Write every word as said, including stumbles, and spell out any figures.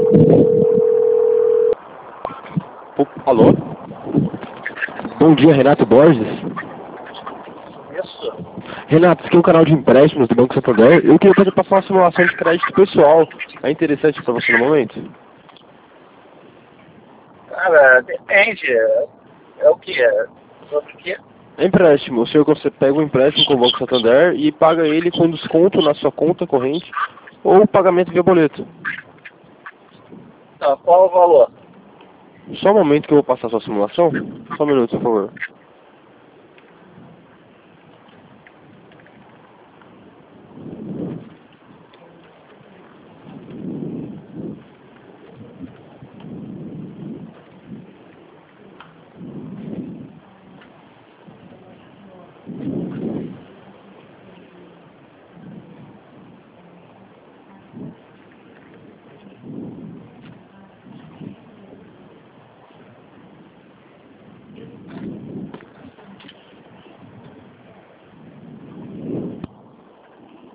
O- Alô? Bom dia, Renato Borges. Isso. Renato, esse aqui é o canal de empréstimos do Banco Santander. Eu queria fazer passar uma simulação de crédito pessoal. É interessante para você no momento? Cara, depende. É o que? É sobre o quê? É empréstimo. O senhor, você pega um empréstimo com o Banco Santander e paga ele com desconto na sua conta corrente ou pagamento via boleto. Tá, qual o valor? Só um momento que eu vou passar a sua simulação. Só um minuto, por favor.